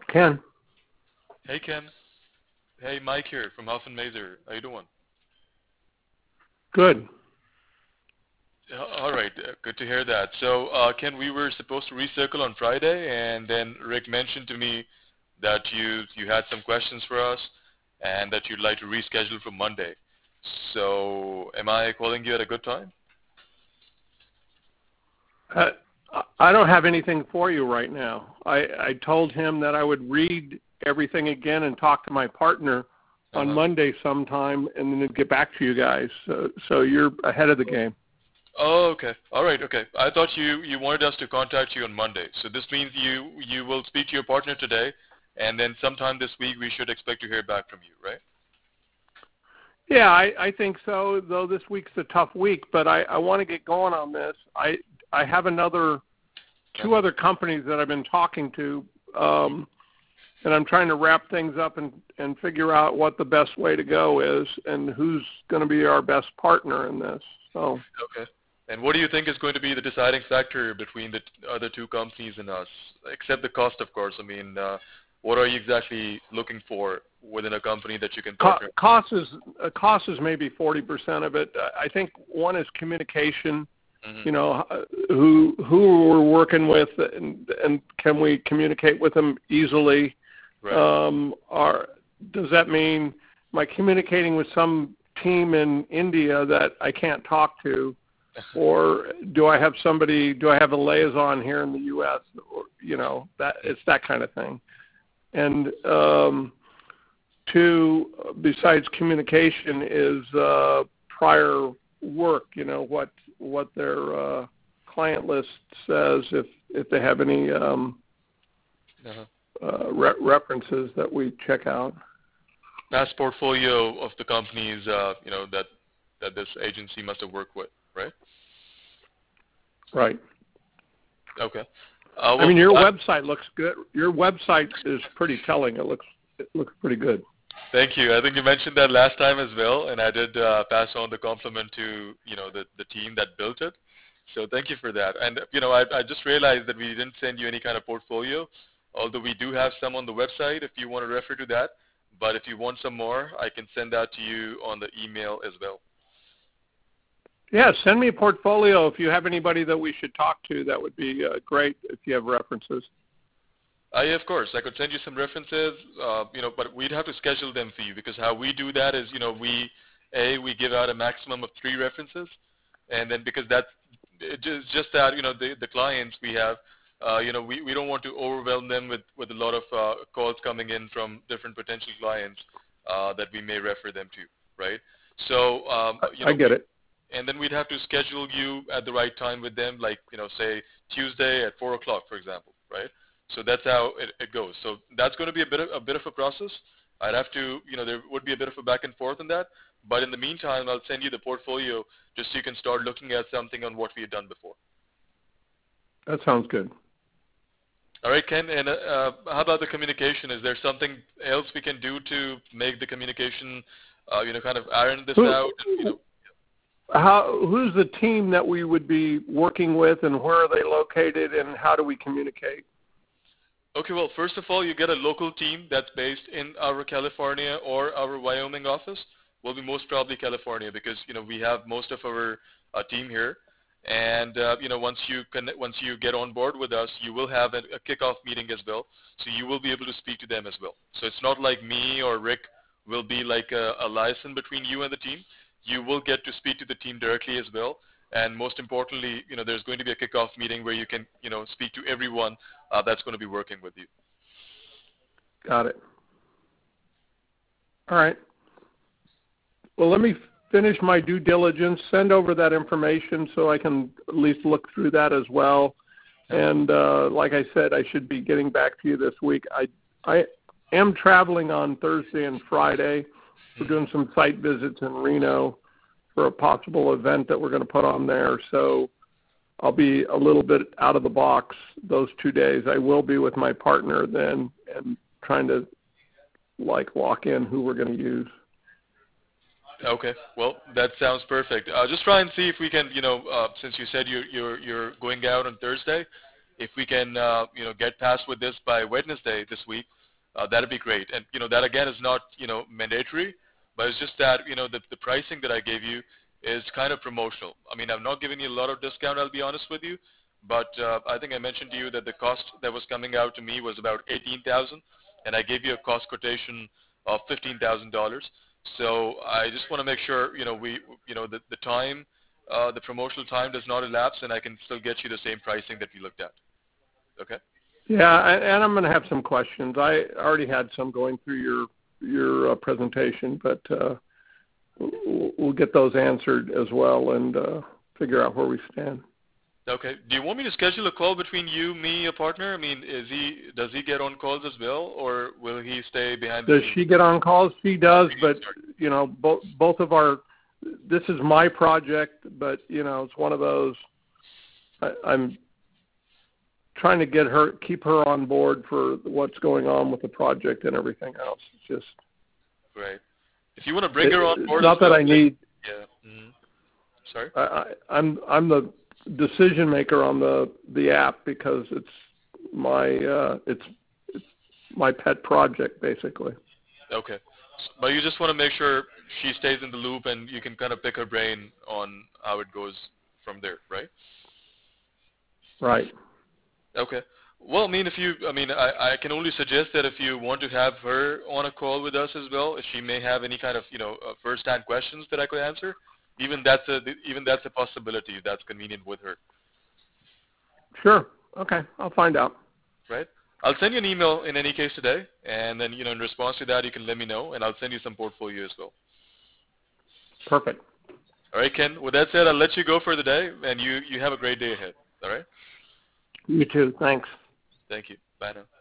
Ken. Hey, Ken. Hey, Mike here from Huff and Mazer. How you doing? Good. All right, good to hear that. So, Ken, we were supposed to recircle on Friday, and then Rick mentioned to me that you had some questions for us, and that you'd like to reschedule for Monday. So, am I calling you at a good time? I don't have anything for you right now. I told him that I would read everything again and talk to my partner on Monday sometime, and then get back to you guys. So you're ahead of the game. Oh, okay. All right, okay. I thought you wanted us to contact you on Monday. So this means you will speak to your partner today, and then sometime this week we should expect to hear back from you, right? Yeah, I think so, though this week's a tough week, but I want to get going on this. I have two other companies that I've been talking to, and I'm trying to wrap things up and figure out what the best way to go is and who's going to be our best partner in this. So. Okay. And what do you think is going to be the deciding factor between the other two companies and us, except the cost, of course? I mean, what are you exactly looking for within a company that you can partner? Cost is maybe 40% of it. I think one is communication. Mm-hmm. You know, who we're working with, and can we communicate with them easily? Right. Does that mean am I communicating with some team in India that I can't talk to, or do I have a liaison here in the U.S.? Or, you know, that it's that kind of thing. And two, besides communication, is prior work. You know, what their client list says, if they have any references that we check out. Past portfolio of the companies, you know, that this agency must have worked with, right? Right. Okay. I mean, your website looks good. Your website is pretty telling. It looks pretty good. Thank you. I think you mentioned that last time as well, and I did pass on the compliment to, you know, the team that built it. So thank you for that. And, you know, I just realized that we didn't send you any kind of portfolio, although we do have some on the website if you want to refer to that. But if you want some more, I can send that to you on the email as well. Yeah, send me a portfolio. If you have anybody that we should talk to, that would be great if you have references. Yeah, of course. I could send you some references, you know, but we'd have to schedule them for you, because how we do that is, you know, we give out a maximum of 3 references, and then because that's just that, you know, the clients we have, you know, we don't want to overwhelm them with a lot of calls coming in from different potential clients that we may refer them to, right? So, you know, I get it. And then we'd have to schedule you at the right time with them, like, you know, say Tuesday at 4 o'clock, for example, right? So that's how it goes. So that's going to be a bit of a process. I'd have to, you know, there would be a bit of a back and forth in that. But in the meantime, I'll send you the portfolio just so you can start looking at something on what we had done before. That sounds good. All right, Ken. And how about the communication? Is there something else we can do to make the communication, you know, kind of iron this out? And, you know, who's the team that we would be working with, and where are they located, and how do we communicate? Okay, well, first of all, you get a local team that's based in our California or our Wyoming office. Will be most probably California, because, you know, we have most of our team here. And, you know, once you get on board with us, you will have a kickoff meeting as well. So you will be able to speak to them as well. So it's not like me or Rick will be like a liaison between you and the team. You will get to speak to the team directly as well. And most importantly, you know, there's going to be a kickoff meeting where you can, you know, speak to everyone that's going to be working with you. Got it. All right. Well, let me finish my due diligence, send over that information so I can at least look through that as well. And like I said, I should be getting back to you this week. I am traveling on Thursday and Friday. We're doing some site visits in Reno for a possible event that we're going to put on there. So I'll be a little bit out of the box those 2 days. I will be with my partner then and trying to like lock in who we're going to use. Okay, well, that sounds perfect. Just try and see if we can, you know, since you said you're going out on Thursday, if we can, you know, get past with this by Wednesday this week, that'd be great. And that again is not mandatory, but it's just that the pricing that I gave you is kind of promotional. I mean, I've not given you a lot of discount, I'll be honest with you, but I think I mentioned to you that the cost that was coming out to me was about $18,000, and I gave you a cost quotation of $15,000. So I just want to make sure the time, the promotional time does not elapse, and I can still get you the same pricing that we looked at. Okay. Yeah, and I'm going to have some questions. I already had some going through your presentation, but we'll get those answered as well and figure out where we stand. Okay. Do you want me to schedule a call between you, me, a partner? I mean, does he get on calls as well, or will he stay behind the scenes? Does she get on calls? She does, but both of our. This is my project, but it's one of those. I'm trying to keep her on board for what's going on with the project and everything else. It's just right. If you want to bring her on board, not that I need. Yeah. Mm-hmm. Sorry. I'm the decision maker on the app because it's my pet project basically. Okay. But you just want to make sure she stays in the loop and you can kind of pick her brain on how it goes from there, right? Right. Okay. Well, I mean, I can only suggest that if you want to have her on a call with us as well, if she may have any kind of, first-hand questions that I could answer, even that's a possibility if that's convenient with her. Sure. Okay. I'll find out. Right. I'll send you an email in any case today, and then, in response to that, you can let me know, and I'll send you some portfolio as well. Perfect. All right, Ken. With that said, I'll let you go for the day, and you have a great day ahead. All right? You too. Thanks. Thank you. Bye now.